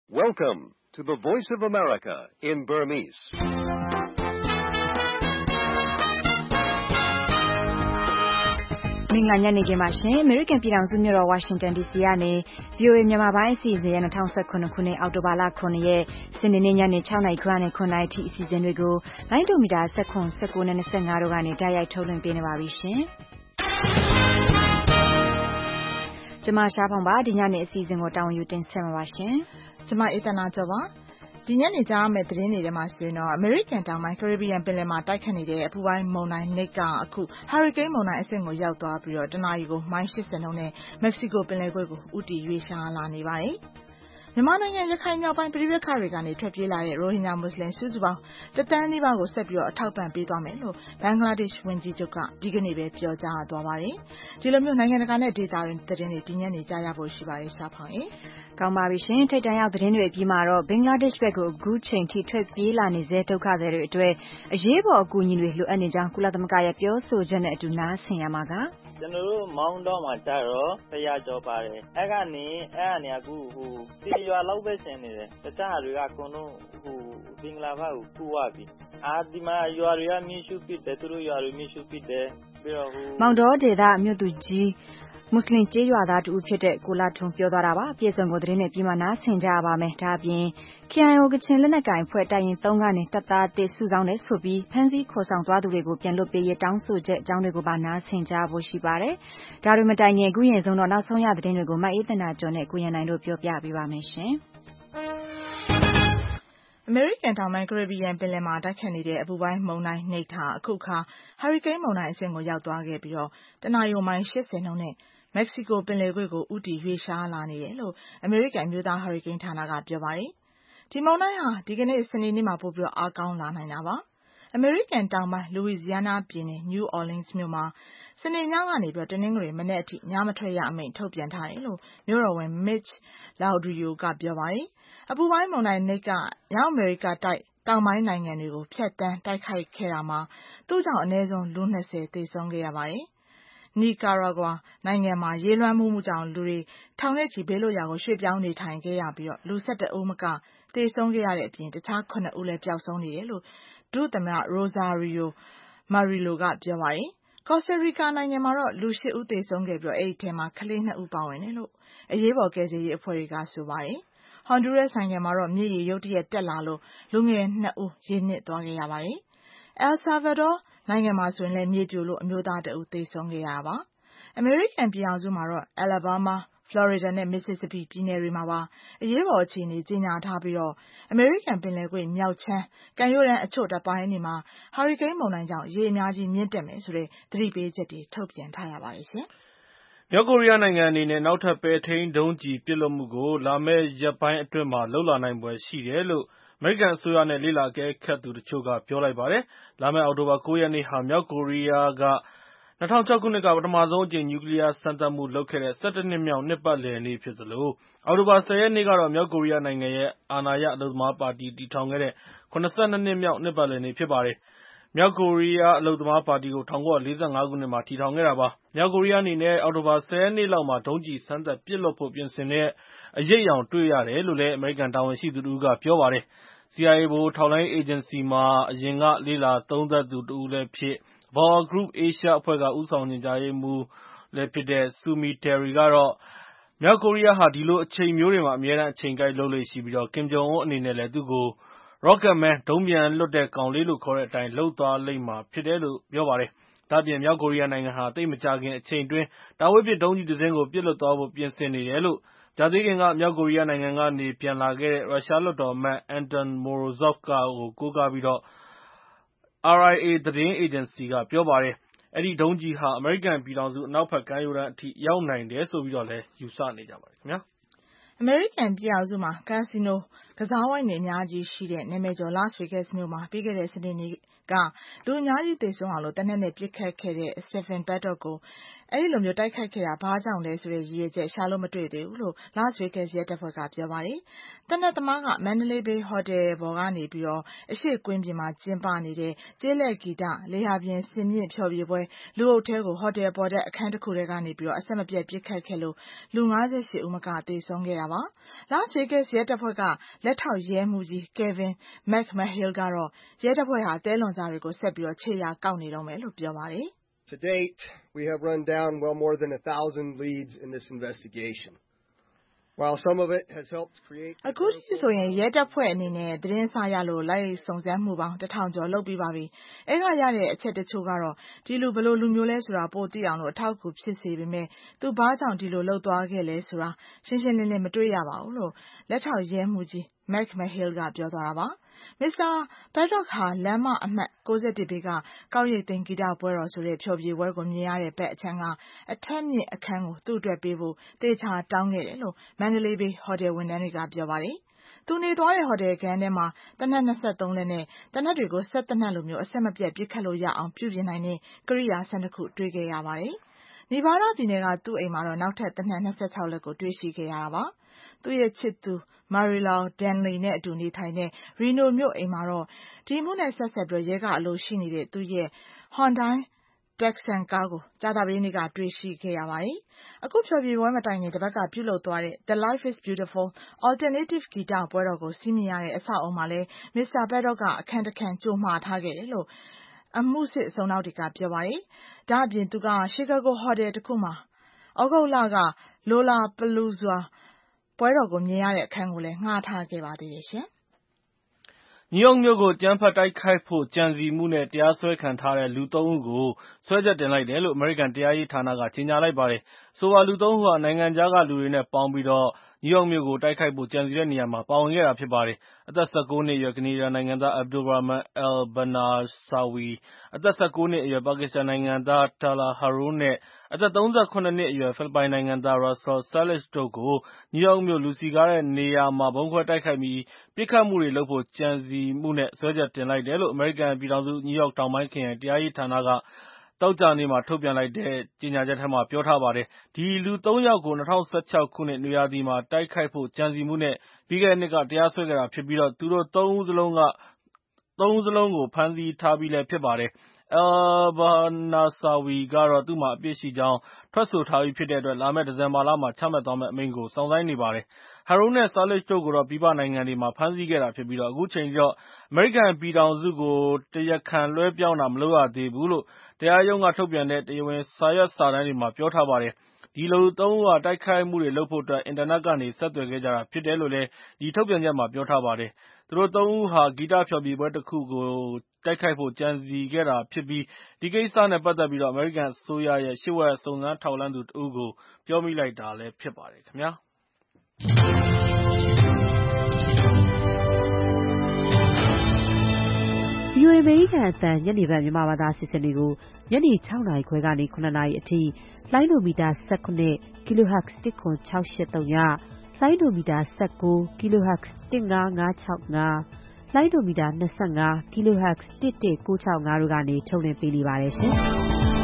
Welcome to the Voice of America in Burmese. ။မင်္ဂလာညနေခင်းပါရှင်။ American ပြည်ထောင်စုမြို့တော် Washington DC ကနေ VOA မြန်မာပိုင်းအစီအစဉ်ရဲ့2019ခုနှစ်အောက်တိုဘာလ9ရက်စနေနေ့ညနေ6နာရီခွဲနဲ့9နာရီထိအစီအစဉ်တွေကိုလိုင်းဒိုမီတာ19 19နဲ့25တို့ကနေတိုက်ရိုက်ထုတ်လွှင့်ပေးနေပါပြီရှင်။ကျွန်မရှားဖောင်ပါဒီညနေအစီအစဉ်ကိုတာဝန်ယူတင်ဆက်မှာပါရှင်။ကျွန်မအေးသနာကျော်ပါဒီညနေကြားမဲ့သတင်းတွေထဲမှာဆိုရင်တော့ American တောင်ပိုင်း Caribbean ပင်လယ်မှာတိုက်ခတ်နေတဲ့အပူပိုင်းမုန်တိုင်း Nick ကအခု Hurricane မုန်တိုင်းအဆင့်ကိုရောက်သွားပြီးတော့တနအီကိုမိုင်80နှုန်းနဲ့ Mexico ပင်လယ်ကွေ့ကိုဦးတည်ရွေ့ရှားလာနေပါတယ်။မြန်မာနိုင်ငံရခိုင်မြောက်ပိုင်းပြည်ပခါတွေကနေထွက်ပြေးလာတဲ့ရိုဟင်ဂျာမွတ်စလင်စုစုပေါင်း1တန်းနီးပါးကိုဆက်ပြီးတော့အထောက်ပံ့ပေးသွားမယ်လို့ဘင်္ဂလားဒေ့ရှ်ဝန်ကြီးချုပ်ကဒီကနေ့ပဲပြောကြားသွားပါတယ်။ဒီလိုမျိုးနိုင်ငံတကာနဲ့ဒေတာတွေသတင်းတွေဒီညနေကြားရဖို့ရှိပါတယ်ရှားဖောင်ရေ။ကောင်းပါပြီရှင်ထိတ်တန့်ရောက်သတင်းတွေအပြီးမှာတော့ဘင်္ဂလားဒေ့ရှ်ဘက်ကိုအခုချိန်ထိထွက်ပြေးလာနေစေဒုက္ခသည်တွေအတွက်အရေးပေါ်အကူအညီတွေလိုအပ်နေကြောင်းကုလသမဂ္ဂရဲ့ပြောဆိုချက်နဲ့အတူနားဆင်ရမှာကကျွန်တော်တို့မောင်းတော့မှာကြတော့100ကျော်ပါတယ်အဲ့ကနေအခုတီရွာလောက်ပဲဆင်းနေတယ်တခြားတွေကအကုန်လုံးဘင်္ဂလားဘက်ကိုကူးသွားပြီဒီမှာရွာတွေကမြေရှုပစ်တယ်သူတို့ရွာတွေမြေရှုပစ်တယ်ပြီးတော့မောင်တော်ဒေသမြို့သူကြီးမွတ်စလင်ကျေးရွာသားတူဖြစ်တဲ့ကိုလာထွန်းပြောသွားတာပါအပြည့်စုံကိုသတင်းနဲ့ပြီးမှနားဆင်ကြပါမယ်ဒါအပြင် KIO ကချင်လက်နက်ကိုင်ဖွဲ့တိုင်ရင်3ကနေတပ်သားအသစ်စုဆောင်းတဲ့ဆိုပြီးဖမ်းဆီးခေါ်ဆောင်သွားသူတွေကိုပြန်လွှတ်ပေးရေးတောင်းဆိုချက်အကြောင်းတွေကိုပါနားဆင်ကြဖို့ရှိပါတယ်ဒါတွေမတိုင်ခင်အခုရင်ဆုံးတော့နောက်ဆုံးရသတင်းတွေကိုမအေးသနာကျော်နဲ့ကိုရန်နိုင်တို့ပြောပြပေးပါမယ်ရှင် American တောင်ပိုင်း Caribbean ပင်လယ်မှာတိုက်ခတ်နေတဲ့အပူပိုင်းမုန်တိုင်း Nick ဟာအခုအခါ Hurricane မုန်တိုင်းအဆင့်ကိုရောက်သွားခဲ့ပြီးတော့တနအီမိုင်80နှုန်းနဲ့ Mexico ပင်လယ်ကွေ့ကိုဦးတည်ရွေ့ရှားလာနေတယ်လို့ American အမျိုးသား Hurricane ဌာနကပြောပါတယ်။ဒီမုန်တိုင်းဟာဒီကနေ့စနေနေ့မှာပို့ပြီးအားကောင်းလာနိုင်တာပါ။ American တောင်ပိုင်း Louisiana ပြည်နယ် New Orleans မြို့မှာစနေညကနေပြီးတနင်္ဂနွေမနေ့အထိညမထွက်ရအမိန့်ထုတ်ပြန်ထားတယ်လို့မြို့တော်ဝန် Mitch Lauderdale ကပြောပါတယ်။အပူပိုင်းမုန်တိုင်း Nick ကမြောက်အမေရိကတိုက်တောင်ပိုင်းနိုင်ငံတွေကိုဖြတ်တန်းတိုက်ခိုက်ခဲ့တာမှာသူ့ကြောင့်အနည်းဆုံးလူ20သေဆုံးခဲ့ရပါတယ်။ Nicaragua နိုင်ငံမှာရေလွှမ်းမှုကြောင့်လူတွေထောင်နဲ့ချီဘေးလွတ်ရာကိုရွှေ့ပြောင်းနေထိုင်ခဲ့ရပြီးတော့လူ11ဦးမကသေဆုံးခဲ့ရတဲ့အပြင်တခြား9ဦးလည်းပျောက်ဆုံးနေတယ်လို့ဒုသမ္မတ Rosario Murillo ကပြောပါတယ်။ Costa Rica နိုင်ငံမှာတော့လူ8ဦးသေဆုံးခဲ့ပြီးတော့အဲ့ဒီထဲမှာကလေး2ဦးပါဝင်တယ်လို့အရေးပေါ်ကယ်ဆယ်ရေးအဖွဲ့တွေကဆိုပါတယ်။ Honduras နိုင်ငံမှာတော့မြေရေရုတ်တရက်တက်လာလို့လူငယ်2ဦးရေနစ်သွားခဲ့ရပါတယ်။ El Salvador နိုင်ငံမှာဆိုရင်လည်းမြေပြိုလို့အမျိုးသား2ဦးသေဆုံးခဲ့ရတာပါ။ American ပြည်ထောင်စုမှာတော့ Alabama, Florida နဲ့ Mississippi ပြည်နယ်တွေမှာပါအရေးပေါ်အခြေအနေကြေညာထားပြီးတော့ American ပင်လယ်ကွေ့မြောက်ခြမ်းကမ်းရိုးတန်းအချို့တစ်ပိုင်းတွေမှာ Hurricane မုန်တိုင်းကြောင့်ရေအများကြီးမြင့်တက်မယ်ဆိုတဲ့သတိပေးချက်တွေထုတ်ပြန်ထားရပါတယ်ရှင်။မြောက်ကိုရီးယားနိုင်ငံအနေနဲ့နောက်ထပ်ပဲထိန်းဒုံးကျည်ပစ်လွှတ်မှုကိုလာမယ့်ရက်ပိုင်းအတွင်းမှာလုပ်လာနိုင်ဖွယ်ရှိတယ်လို့အမေရိကန်အစိုးရနဲ့လေ့လာအကဲခတ်သူတချို့ကပြောလိုက်ပါတယ်။လာမယ့်အောက်တိုဘာ9ရက်နေ့ဟာမြောက်ကိုရီးယားက2006ခုနှစ်ကပထမဆုံးအကြိမ်နျူကလီးယားစမ်းသပ်မှုလုပ်ခဲ့တဲ့17နှစ်မြောက်နှစ်ပတ်လည်နေ့ဖြစ်သလိုအောက်တိုဘာ10ရက်နေ့ကတော့မြောက်ကိုရီးယားနိုင်ငံရဲ့အာဏာရအလုပ်သမားပါတီတည်ထောင်ခဲ့တဲ့82နှစ်မြောက်နှစ်ပတ်လည်နေ့ဖြစ်ပါတယ်။မြောက်ကိုရီးယားအလုပ်သမားပါတီကို1945ခုနှစ်မှာတည်ထောင်ခဲ့တာပါ။မြောက်ကိုရီးယားအနေနဲ့အောက်တိုဘာ10ရက်နေ့လောက်မှာဒုံးကျည်စမ်းသပ်ပစ်လွှတ်ဖို့ပြင်ဆင်တဲ့အရိပ်အယောင်တွေ့ရတယ်လို့လည်းအမေရိကန်တာဝန်ရှိသူတဦးကပြောပါတယ်။ CIA ဗဟိုထောက်လှမ်းရေးအေဂျင်စီမှာအရင်ကလေ့လာသုံးသပ်သူတဦးလည်းဖြစ် Bauer Group Asia အဖွဲ့ကဦးဆောင်ညွှန်ကြားရေးမှူးSue Terry ကတော့မြောက်ကိုရီးယားဟာဒီလိုအချိန်မျိုးတွေမှာအမြဲတမ်းအချိန်ကိုက်လုပ်လေ့ရှိပြီး Kim Jong Un အနေနဲ့လည်းသူ့ကို Rocket Man ဒုံးပျံလွှတ်တဲ့ကောင်လေးလို့ခေါ်တဲ့အတိုင်းလုပ်သွားလိမ့်မှာဖြစ်တယ်လို့ပြောပါတယ်။ဒါ့အပြင်မြောက်ကိုရီးယားနိုင်ငံဟာသိပ်မကြာခင်အချိန်အတွင်းတာဝေးပစ်ဒုံးကျည်တစင်းကိုပစ်လွှတ်သွားဖို့ပြင်ဆင်နေတယ်လို့ကြာသေးခင်ကမြောက်ကိုရီးယားနိုင်ငံကနေပြန်လာခဲ့တဲ့ရုရှားလွှတ်တော်အမတ် Anton Morozov ကိုကိုးကားပြီး RIA သတင်းအေဂျင်စီကပြောပါတယ်။အဲဒီဒုံးကျည်ဟာအမေရိကန်ပြည်ထောင်စုအနောက်ဘက်ကမ်းရိုးတန်းအထိရောက်နိုင်တယ်လို့လည်းယူဆနေကြပါတယ်ခင်ဗျာ။ American ပြည်ထောင်စုမှာကာစီနိုကစားဝိုင်းတွေအများကြီးရှိတဲ့နာမည်ကျော် Las Vegas မြို့မှာပြီးခဲ့တဲ့စနေနေ့ကကလူအများကြီးသေဆုံးအောင်လို့တနက်နဲ့ပြစ်ခတ်ခဲ့တဲ့ Stephen Paddock ကိုအဲဒီလိုမျိုးတိုက်ခိုက်ခဲ့တာဘာကြောင့်လဲဆိုတဲ့ရည်ရွယ်ချက်ရှာလို့မတွေ့သေးဘူးလို့ Las Vegas ရဲတပ်ဖွဲ့ကပြောပါတယ်။တနက်သမားက Mandalay Bay Hotel ပေါ်ကနေပြီးတော့အရှိကွင်းပြင်မှာကျင်းပနေတဲ့ကျေးလက်ဂီတလေဟာပြင်စင်မြင့်ဖျော်ဖြေပွဲလူအုပ်ထဲကို Hotel ပေါ်တဲ့အခန်းတစ်ခုထဲကနေပြီးတော့အဆက်မပြတ်ပြစ်ခတ်ခဲ့လို့လူ 58 ဦးမကသေဆုံးခဲ့တာပါ။ Las Vegas ရဲတပ်ဖွဲ့ကလက်ထောက်ရဲမှူးကြီး Kevin McMahill ကတော့ရဲတပ်ဖွဲ့ဟာတဲလွန်စတွေကိုဆက်ပြီးတော့ခြေရာကောက်နေတော့မယ်လို့ပြောပါတယ်။ To date, we have run down well more than 1,000 leads in this investigation. While some of it has helped create အခုထိဆိုရင်ရဲတပ်ဖွဲ့အနေနဲ့သတင်းစာရလို့လိုက်စုံစမ်းမှုပေါင်း1000ကျော်လုပ်ပြီးပါပြီ။အဲကရတဲ့အချက်တချို့ကတော့ဒီလူဘယ်လိုလူမျိုးလဲဆိုတာပိုသိအောင်လို့အထောက်အကူဖြစ်စေပေမဲ့သူဘာကြောင့်ဒီလိုလုပ်သွားခဲ့လဲဆိုတာရှင်းရှင်းလင်းလင်းမတွေ့ရပါဘူးလို့လက်ထောက်ရဲမှူးကြီး McMahill ကပြောသွားတာပါ။ Mr. Paddock ဟာလမ်းမအမှတ်61ဘေးကကောက်ရိပ်သိမ်းဂီတပွဲတော်ဆိုတဲ့ဖျော်ဖြေပွဲကိုမြင်ရတဲ့ဘက်အခြမ်းကအထက်မြင့်အခန်းကိုသူ့အတွက်ပေးဖို့တေချာတောင်းခဲ့တယ်လို့ Mandalay Bay Hotel ဝန်ထမ်းတွေကပြောပါတယ်။သူနေသွားတဲ့ဟိုတယ်ခန်းထဲမှာသေနတ်23လက်နဲ့သေနတ်တွေကိုစက်သေနတ်လိုမျိုးအဆက်မပြတ်ပစ်ခတ်လို့ရအောင်ပြုပြင်နိုင်တဲ့ကိရိယာ12ခုတွေ့ခဲ့ရပါတယ်။ Nevada ပြည်နယ်ကသူ့အိမ်မှာတော့နောက်ထပ်သေနတ်26လက်ကိုတွေ့ရှိခဲ့ရတာပါ။သူ့ရဲ့ချစ်သူ Marilau Danley နဲ့အတူနေထိုင်တဲ့ Reno မြို့အိမ်မှာတော့ဒီမှုနဲ့ဆက်ဆက်ပြီးရဲကအလိုရှိနေတဲ့သူ့ရဲ့ Hyundai Tucson ကားကိုကြာသပတေးနေ့ကတွေ့ရှိခဲ့ရပါတယ်။အခုဖျော်ဖြေပွဲမတိုင်ခင်တပတ်ကပြုလုပ်သွားတဲ့ The Life is Beautiful Alternative ဂီတပွဲတော်ကိုစီးမြင်ရတဲ့အဆောက်အအုံမှာလည်း Mr. Paddock ကအခန်းတစ်ခန်းကြိုမှာထားခဲ့တယ်လို့အမှုစစ်စုံနောက်တွေကပြောပါတယ်။ဒါ့အပြင်သူက Chicago Hotel တစ်ခုမှာဩဂုတ်လက Lollapalooza ပွဲတော်ကိုမြင်ရတဲ့အခန်းကိုလည်းငှားထားခဲ့ပါသေးတယ်ရှင်။နယူးယောက်မြို့ကိုအကြမ်းဖက်တိုက်ခိုက်ဖို့ကြံစည်မှုနဲ့တရားစွဲခံထားရတဲ့လူ 3 ဦးကိုစွဲချက်တင်လိုက်တယ်လို့အမေရိကန်တရားရေးဌာနကကြေညာလိုက်ပါတယ်။ဆိုပါလူ 3 ဦးဟာနိုင်ငံခြားကလူတွေနဲ့ပေါင်းပြီးနယူးယောက်မြို့ကိုတိုက်ခိုက်ဖို့ကြံစည်တဲ့နေရာမှာပါဝင်ခဲ့တာဖြစ်ပါတယ်။အသက် 19 နှစ်အရွယ်ကနေဒါနိုင်ငံသား Abdulrahman al-Banarsawi, အသက် 19 နှစ်အရွယ်ပါကစ္စတန်နိုင်ငံသား Talal Harun နဲ့ အသက် 37 နှစ်အရွယ်ဖိလစ်ပိုင်နိုင်ငံသား Russell Salish တို့ကိုနယူးယောက်မြို့လူစည်ကားတဲ့နေရာမှာဗုံးခွဲတိုက်ခိုက်ပြီးပစ်ခတ်မှုတွေလုပ်ဖို့ကြံစည်မှုနဲ့စွဲချက်တင်လိုက်တယ်လို့အမေရိကန်ပြည်ထောင်စုနယူးယောက်တောင်ပိုင်းခရိုင်တရားရေးဌာနကသောကြာနေ့မှာထုတ်ပြန်လိုက်တဲ့ကြေညာချက်ထဲမှာပြောထားပါတယ်။ဒီလူ 3 ယောက်ကို2016 ခုနှစ်နွေရာသီမှာတိုက်ခိုက်ဖို့ကြံစည်မှုနဲ့ပြီးခဲ့တဲ့နှစ်ကတရားစွဲခဲ့တာဖြစ်ပြီးသူတို့ 3 ဦးစလုံးကိုဖမ်းဆီးထားပြီးဖြစ်ပါတယ်။ al-Banarsawi ကတော့သူ့မှာအပြစ်ရှိကြောင်းထွက်ဆိုထားပြီးဖြစ်တဲ့အတွက်လာမယ့်ဒီဇင်ဘာလမှာချမှတ်သွားမယ့်အမိန့်ကိုစောင့်ဆိုင်းနေပါတယ်။ Harun နဲ့ Salish တို့ကိုတော့ပြည်ပနိုင်ငံတွေမှာဖမ်းဆီးခဲ့တာဖြစ်ပြီးအခုချိန်ထိတော့အမေရိကန်ပြည်ထောင်စုကိုတရားခံလွှဲပြောင်းတာမလုပ်ရသေးဘူးလို့တရားရုံးကထုတ်ပြန်တဲ့တရားဝင်စာရွက်စာတမ်းတွေမှာပြောထားပါတယ်။ဒီလူ 3 ဦးဟာတိုက်ခိုက်မှုတွေလုပ်ဖို့အတွက်အင်တာနက်ကနေဆက်သွယ်ခဲ့ကြတာဖြစ်တယ်လို့လည်းဒီထုတ်ပြန်ချက်မှာပြောထားပါတယ်။သူတို့ 3 ဦးဟာဂီတဖျော်ဖြေပွဲတစ်ခုကိုတိုက်ခိုက်ဖို့ကြံစည်ခဲ့တာဖြစ်ပြီးဒီကိစ္စနဲ့ပတ်သက်ပြီးအမေရိကန်အစိုးရရဲ့လျှို့ဝှက်စုံစမ်းထောက်လှမ်းသူတစ်ဦးကိုပြောမိလိုက်တာလည်းဖြစ်ပါတယ်ခင်ဗျာ။ VOA အမေရိကန်အသံညနေပိုင်းမြန်မာဘာသာအစီအစဉ်တွေကိုညနေ 6 နာရီခွဲကနေ 9 နာရီအထိလိုင်းဒိုမီတာ 19 kHz 10683 ည၊ လိုင်းဒိုမီတာ 19 kHz 15565 လိုင်းဒိုမီတာ 25 kHz 11965တို့ကနေထုတ်လွှင့်ပေးနေပါတယ်ရှင်။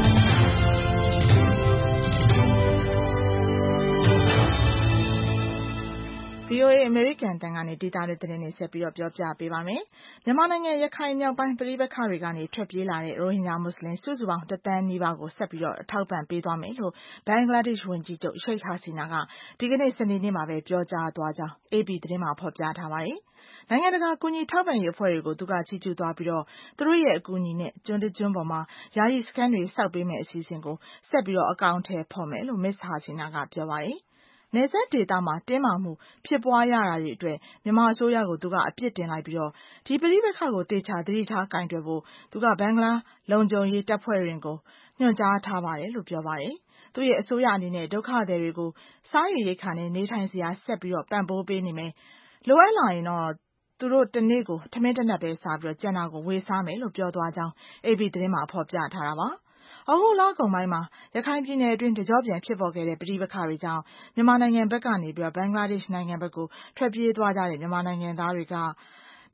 VOA အမေရိကန်အသံကနေဒေသတွင်းသတင်းတွေဆက်ပြီးပြောပြပေးပါမယ်။မြန်မာနိုင်ငံရခိုင်မြောက်ပိုင်းပဋိပက္ခတွေကနေထွက်ပြေးလာတဲ့ရိုဟင်ဂျာမွတ်စလင်စုစုပေါင်း1 သန်းနီးပါးကိုဆက်ပြီးအထောက်ပံ့ပေးသွားမယ်လို့ဘင်္ဂလားဒေ့ရှ်ဝန်ကြီးချုပ် Sheikh Hasina ကဒီကနေ့စနေနေ့မှာပဲပြောကြားသွားကြောင်း AP သတင်းမှာဖော်ပြထားပါတယ်။နိုင်ငံတကာကူညီထောက်ပံ့ရေးအဖွဲ့တွေကိုသူကချီးကျူးသွားပြီးသူတို့ရဲ့အကူအညီနဲ့ကျွန်းတစ်ကျွန်းပေါ်မှာယာယီစခန်းတွေဆောက်ပေးမယ့်အစီအစဉ်ကိုဆက်ပြီးအကောင်အထည်ဖော်မယ်လို့ Ms. Hasina ကပြောပါတယ်။နယ်စပ်ဒေသမှာတင်းမာမှုဖြစ်ပွားရတာတွေအတွက်မြန်မာအစိုးရကိုသူကအပြစ်တင်လိုက်ပြီးဒီပဋိပက္ခကိုသေချာသတိထားကိုင်တွယ်ဖို့သူကဘင်္ဂလားလုံခြုံရေးတပ်ဖွဲ့တွေကိုညွှန်ကြားထားပါတယ်လို့ပြောပါတယ်။သူ့ရဲ့အစိုးရအနေနဲ့ဒုက္ခသည်တွေကိုစားရေရိက္ခာနဲ့နေထိုင်စရာဆက်ပြီးပံ့ပိုးပေးနေမယ်။လိုအပ်လာရင်သူတို့တစ်နေ့ကိုထမင်းတစ်နပ်ပဲစားပြီးကျန်တာကိုဝေစားမယ်လို့ပြောသွားကြောင်း AP သတင်းမှာဖော်ပြထားတာပါ။ဩဂုတ်လကုန်ပိုင်းမှာရခိုင်ပြည်နယ်အတွင်းတကျော့ပြန်ဖြစ်ပေါ်ခဲ့တဲ့ပဋိပက္ခတွေကြောင့်မြန်မာနိုင်ငံဘက်ကနေဘင်္ဂလားဒေ့ရှ်နိုင်ငံဘက်ကိုထွက်ပြေးသွားကြတဲ့မြန်မာနိုင်ငံသားတွေကဘ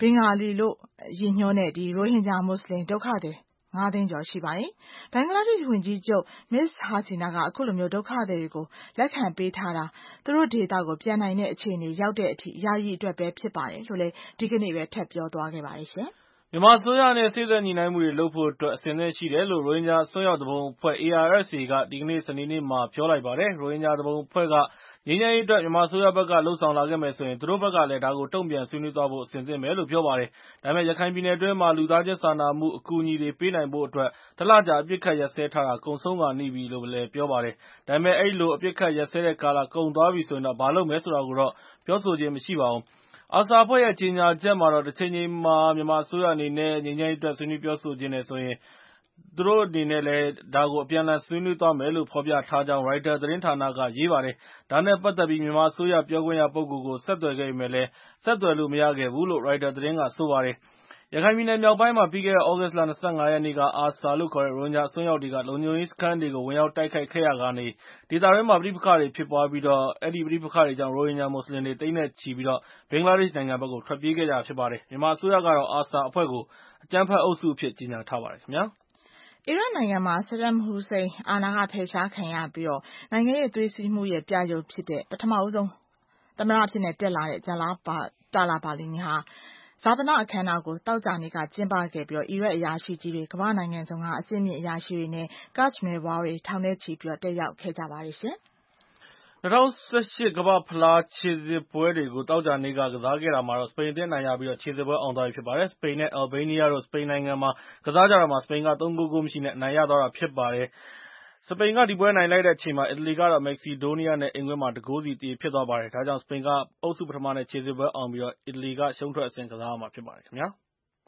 ဘင်္ဂါလီလို့ရည်ညွှန်းတဲ့ရိုဟင်ဂျာမွတ်စလင်ဒုက္ခသည်5 သိန်းကျော်ရှိပါတယ်။ဘင်္ဂလားဒေ့ရှ်ဝန်ကြီးချုပ် Ms. Hasina ကအခုလိုမျိုးဒုက္ခသည်တွေကိုလက်ခံပေးထားတာသူတို့ဒေသကိုပြန်နိုင်တဲ့အခြေအနေရောက်တဲ့အထိယာယီအတွက်ပဲဖြစ်ပါတယ်လို့လည်းဒီကနေ့ပဲထပ်ပြောသွားခဲ့ပါတယ်ရှင်။မြန်မာအစိုးရနဲ့စေ့စပ်ညှိနှိုင်းမှုတွေလုပ်ဖို့အတွက်အဆင်သင့်ရှိတယ်လို့ရိုဟင်ဂျာအစွန်းရောက်သူပုန်အဖွဲ့ ARSA ကဒီကနေ့စနေနေ့မှာပြောလိုက်ပါတယ်။ရိုဟင်ဂျာသူပုန်အဖွဲ့ကငြိမ်းချမ်းရေးအတွက်မြန်မာအစိုးရဘက်ကလှုံ့ဆော်လာခဲ့မယ်ဆိုရင်သူတို့ဘက်ကလည်းဒါကိုတုံ့ပြန်ဆွေးနွေးသွားဖို့အဆင်သင့်ပဲလို့ပြောပါတယ်။ဒါပေမဲ့ရခိုင်ပြည်နယ်အတွင်းမှာလူသားချင်းစာနာမှုအကူအညီတွေပေးနိုင်ဖို့အတွက်တလကြာအပစ်အခတ်ရပ်စဲထားတာကုန်ဆုံးခါနီးပြီလို့လည်းပြောပါတယ်။ဒါပေမဲ့အဲဒီလိုအပစ်အခတ်ရပ်စဲတဲ့ကာလကုန်သွားပြီဆိုရင်တော့ဘာလုပ်မယ်ဆိုတာကိုတော့ပြောဆိုခြင်းမရှိပါဘူး။ ARSA အဖွဲ့ရဲ့ကြေညာချက်မှာတော့တစ်ချိန်ချိန်မှာမြန်မာအစိုးရအနေနဲ့ငြိမ်းချမ်းရေးအတွက်ဆွေးနွေးပြောဆိုချင်တယ်ဆိုရင်သူတို့အနေနဲ့လည်းဒါကိုအပြန်အလှန်ဆွေးနွေးသွားမယ်လို့ဖော်ပြထားကြောင်း ရိုက်တာသတင်းဌာနကရေးပါတယ်။ဒါနဲ့ပတ်သက်ပြီးမြန်မာအစိုးရပြောခွင့်ရပုဂ္ဂိုလ်ကိုဆက်သွယ်ခဲ့ပေမဲ့လည်းဆက်သွယ်လို့မရခဲ့ဘူးလို့ရိုက်တာသတင်းကဆိုပါတယ်။ရခိုင်ပြည်နယ်မြောက်ပိုင်းမှာပြီးခဲ့တဲ့သြဂုတ်လ 25 ရက်နေ့က ARSA လို့ခေါ်တဲ့ရိုဟင်ဂျာအစွန်းရောက်တွေကလုံခြုံရေးစခန်းတွေကိုဝင်ရောက်တိုက်ခိုက်ခဲ့ရာကနေဒေသတွင်းမှာပဋိပက္ခတွေဖြစ်ပွားပြီးအဲဒီပဋိပက္ခတွေကြောင့်ရိုဟင်ဂျာမွတ်စလင်တွေသိန်းနဲ့ချီပြီးဘင်္ဂလားဒေ့ရှ်နိုင်ငံဘက်ကိုထွက်ပြေးခဲ့ကြတာဖြစ်ပါတယ်။မြန်မာအစိုးရကတော့ ARSA အဖွဲ့ကိုအကြမ်းဖက်အုပ်စုအဖြစ်ကြေညာထားပါတယ်ခင်ဗျာ။အီရတ်နိုင်ငံမှာဆဒမ်ဟူစိန်အာဏာကဖယ်ရှားခံရပြီးနိုင်ငံရေးသွေးစည်းမှုရဲ့ပြယုဂ်ဖြစ်တဲ့ပထမဆုံးသမ္မတအဖြစ်နဲ့တက်လာတဲ့တာလာပါလီနီဟာဈာပနအခမ်းအနားကိုသောကြာနေ့ကကျင်းပခဲ့ပြီးအီရတ်အရာရှိကြီးတွေကမ္ဘာနိုင်ငံစုံကအဆင့်မြင့်အရာရှိတွေနဲ့ကာ့ချ်မဲဝါးတွေထောင်နဲ့ချီပြီးတက်ရောက်ခဲ့ကြပါတယ်ရှင်။ 2018 ကမ္ဘာ့ဖလားခြေစစ်ပွဲတွေကိုသောကြာနေ့ကစားခဲ့တာမှာစပိန်အသင်းအနိုင်ရပြီးခြေစစ်ပွဲအောင်သွားပြီဖြစ်ပါတယ်။ စပိန်နဲ့အယ်လ်ဘေးနီးယားတို့စပိန်နိုင်ငံမှာကစားကြတာမှာစပိန်က3 ဂိုး ဂိုးမရှိနဲ့အနိုင်ရသွားတာဖြစ်ပါတယ်။စပိန်ကဒီပွဲနိုင်လိုက်တဲ့အချိန်မှာအီတလီကတော့မက္ကဆီဒိုးနီးယားနဲ့အိမ်ကွင်းမှာ1 ဂိုးစီသရေဖြစ်သွားပါတယ်။ဒါကြောင့်စပိန်ကအုပ်စုပထမနဲ့ခြေစစ်ပွဲအောင်ပြီးအီတလီကရှုံးထွက်အဆင့်ကစားရမှာဖြစ်ပါတယ်ခင်ဗျာ။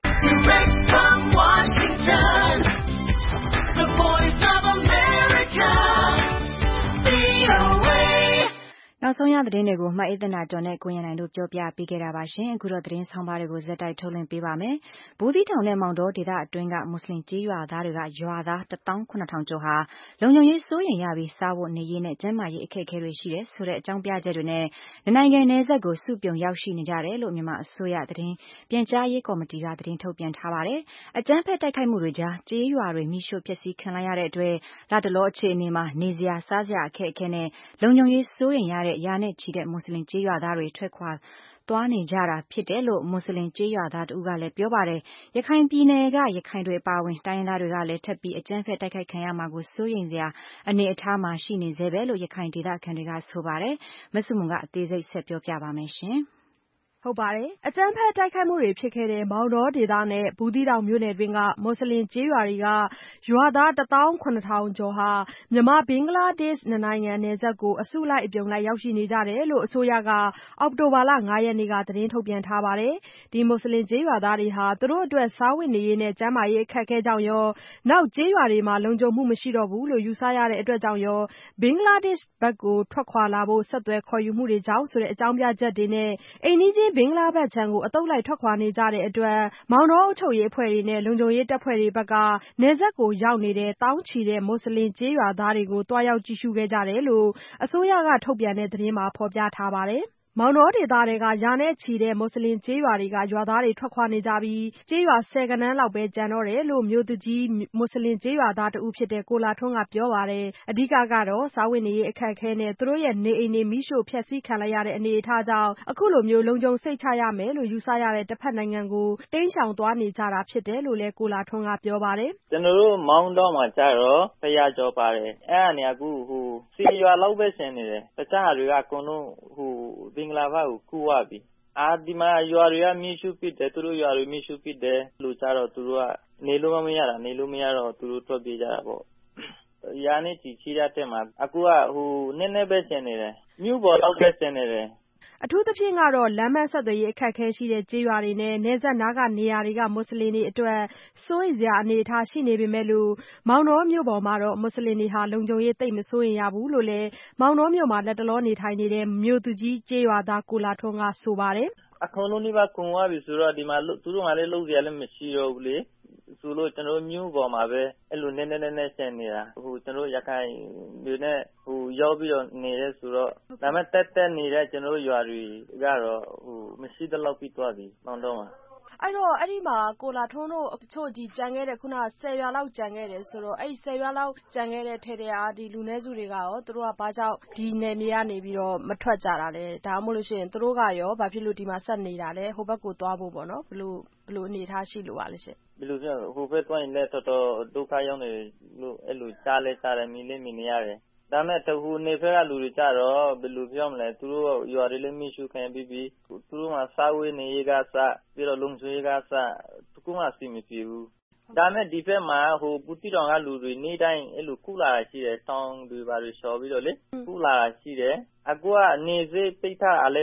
။နောက်ဆုံးရသတင်းတွေကိုမအေးသန္တာကျော်နဲ့ကိုရန်နိုင်တို့ပြောပြပေးခဲ့တာပါရှင်။အခုတော့သတင်းဆောင်ပါတွေကိုဇက်တိုက်ထုတ်လွှင့်ပေးပါမယ်။ဘူးသီးတောင်နဲ့မောင်တောဒေသအတွင်းကမွတ်စလင်ကျေးရွာသားတွေကရွာသား 17000 ကျော်ဟာလုံခြုံရေးစိုးရိမ်ရပြီးစားဖို့နေရေးနဲ့ကျန်းမာရေးအခက်အခဲတွေရှိတယ်ဆိုတဲ့အကြောင်းပြချက်တွေနဲ့နိုင်ငံနယ်စပ်ကိုစုပြုံရောက်ရှိနေကြတယ်လို့မြန်မာအစိုးရသတင်းပြန်ကြားရေးကော်မတီကသတင်းထုတ်ပြန်ထားပါတယ်။အကြမ်းဖက်တိုက်ခိုက်မှုတွေကြားကျေးရွာတွေမိရှို့ဖျက်ဆီးခံလိုက်ရတဲ့အတွက်လတ်တလောအခြေအနေမှာနေစရာစားစရာအခက်အခဲနဲ့လုံခြုံရေးစိုးရိမ်ရတဲ့ရာနဲ့ချီတဲ့မွတ်စလင်ကျေးရွာသားတွေထွက်ခွာသွားနေကြတာဖြစ်တယ်လို့မွတ်စလင်ကျေးရွာသားတဦးကလည်းပြောပါတယ်။ရခိုင်ပြည်နယ်ကရခိုင်တွေအပါအဝင်တိုင်းရင်းသားတွေကလည်းထပ်ပြီးအကြမ်းဖက်တိုက်ခိုက်ခံရမှာကိုစိုးရိမ်စရာအနေအထားမှာရှိနေဆဲပဲလို့ရခိုင်ဒေသခံတွေကဆိုပါတယ်။မဆုမွန်ကအသေးစိတ်ဆက်ပြောပြပါမယ်ရှင်။ဟုတ်ပါတယ်။အကြမ်းဖက်တိုက်ခိုက်မှုတွေဖြစ်ခဲ့တဲ့မောင်တောဒေသနဲ့ဘူးသီးတောင်မြို့နယ်တွင်းကမွတ်စလင်ကျေးရွာတွေကရွာသား 17000 ကျော်ဟာမြန်မာဘင်္ဂလားဒေ့ရှ်နှစ်နိုင်ငံနယ်စပ်ကိုအစုလိုက်အပြုံလိုက်ရောက်ရှိနေကြတယ်လို့အစိုးရကအောက်တိုဘာလ 5 ရက်နေ့ကသတင်းထုတ်ပြန်ထားပါတယ်။ဒီမွတ်စလင်ကျေးရွာသားတွေဟာသူတို့အတွက်စားဝတ်နေရေးနဲ့ကျန်းမာရေးအခက်အခဲကြောင့်ရောနောက်ကျေးရွာတွေမှာလုံခြုံမှုမရှိတော့ဘူးလို့ယူဆရတဲ့အတွက်ကြောင့်ရောဘင်္ဂလားဒေ့ရှ်ဘက်ကိုထွက်ခွာလာဖို့ဆက်သွယ်ခေါ်ယူမှုတွေကြောင့်ဆိုတဲ့အကြောင်းပြချက်တွေနဲ့အိမ်နီးချင်းဘင်္ဂလားဘက်ခြမ်းကိုအသုတ်လိုက်ထွက်ခွာနေကြတဲ့အတွက်မောင်တောအုပ်ချုပ်ရေးအဖွဲ့တွေနဲ့လုံခြုံရေးတပ်ဖွဲ့တွေဘက်ကနယ်စပ်ကိုရောက်နေတဲ့သောင်းချီတဲ့မွတ်စလင်ကျေးရွာသားတွေကိုသွားရောက်ကြည့်ရှုခဲ့ကြတယ်လို့အစိုးရကထုတ်ပြန်တဲ့သတင်းမှာဖော်ပြထားပါတယ်။ မောင်တောဒေသထဲကရာနဲ့ချီတဲ့မွတ်စလင်ကျေးရွာတွေကရွာသားတွေထွက်ခွာနေကြပြီးကျေးရွာဆယ်ဂဏန်းလောက်ပဲကျန်တော့တယ်လို့မြို့သူကြီးမွတ်စလင်ကျေးရွာသားတဦးဖြစ်တဲ့ကိုလာထွန်းကပြောပါတယ်။အဓိကတော့စားဝတ်နေရေးအခက်အခဲနဲ့သူတို့ရဲ့နေအိမ်တွေမိရှို့ဖျက်ဆီးခံလိုက်ရတဲ့အနေအထားကြောင့်အခုလိုမျိုးလုံခြုံစိတ်ချရမယ်လို့ယူဆရတဲ့တစ်ဖက်နိုင်ငံကိုတိမ်းရှောင်သွားနေကြတာဖြစ်တယ်လို့လည်းကိုလာထွန်းကပြောပါတယ်။ကျွန်တော်တို့မောင်တောမှာကျတော့100 ကျော်ပါတယ်။အဲ့ဒါနေအခု10 ရွာလောက်ပဲကျန်နေတယ်။တခြားတွေကအကုန်လုံးဘင်္ဂလားဘက်ကိုကူးသွားပြီ။ဒီမှာရွာတွေကမိရှုပစ်တယ်သူတို့ရွာတွေမိရှုပစ်တယ်လူကြတော့သူတို့ကနေလို့မရတော့သူတို့ထွက်ပြေးကြတာပေါ့။ရာနဲ့ချီရှိတဲ့တက်မှာအခုကနည်းနည်းပဲကျန်နေတယ်မြို့ပေါ်လောက်ပဲကျန်နေတယ်အထူးသဖြင့်ကတော့လမ်းမဆက်သွယ်ရေးအခက်အခဲရှိတဲ့ကျေးရွာတွေနဲ့နယ်စပ်နားကနေရာတွေကမွတ်စလင်တွေအတွက်စိုးရိမ်စရာအနေအထားရှိနေပေမဲ့လို့မောင်တောမြို့ပေါ်မှာတော့မွတ်စလင်တွေဟာလုံခြုံရေးသိပ်မစိုးရိမ်ရဘူးလို့လည်းမောင်တောမြို့မှာလက်တလောနေထိုင်နေတဲ့မြို့သူကြီးကျေးရွာသားကိုလာထွန်းကဆိုပါတယ်အကုန်လုံးဒီမှာကုန်သွားပြီဆိုတော့ဒီမှာသူတို့ကလည်းလုပ်စရာလည်းမရှိတော့ဘူးလေဆိုလို့ကျွန်တော်မြို့ပေါ်မှာပဲအဲ့လိုနည်းနည်းဆန်နေတာကျွန်တော်ရခိုင်တွေနဲ့ရောက်ပြီးတော့နေရဲဆိုတော့ဒါပေမဲ့တက်နေတဲ့ကျွန်တော်ရွာတွေကတော့မရှိတော့လောက်ပြီးသွားပြီမောင်တော့မှာအဲ့တော့အဲ့ဒီမှာကိုလာထွန်းတို့တချို့ဒီကြံခဲ့တဲ့ခုန10 ရွာလောက်ကြံခဲ့တယ်ဆိုတော့အဲ့ဒီ10 ရွာလောက်ကြံခဲ့တဲ့ထဲထဲအားဒီလူနည်းစုတွေကရောသူတို့ကဘာကြောင့်ဒီနယ်မြေကနေပြီးတော့မထွက်ကြတာလဲဒါမှမဟုတ်လို့ရှိရင်သူတို့ကရောဘာဖြစ်လို့ဒီမှာဆက်နေတာလဲဟိုဘက်ကိုသွားဖို့ပေါ့နော်ဘလို့အနေထားရှိလို့ပါလဲရှင်ဘယ်လိုပြောဟိုဘက်သွားရင်လည်းတော်တော်ဒုက္ခရောက်နေလို့အဲ့လိုကြားလဲကြားတယ်မြင်လဲမြင်နေရတယ်ဒါမဲ့တခုနေဖက်ကလူတွေကြတော့ဘယ်လိုပြောမလဲသူတို့ရွာတွေလည်းမိရှုခံပြီးသူတို့မှာစားဝေးနေရေးကစပြီးတော့လုံခြုံရေးကစတခုမှစီမပြေဘူးဒါမဲ့ဒီဘက်မှာဟိုပူတီတောင်ကလူတွေနေတိုင်းအဲ့လိုကုလာတာရှိတယ်တောင်းတွေပါတွေလျှော်ပြီးတော့လေကုလာတာရှိတယ်အခုကနေစေးပိတ်ထားအလဲ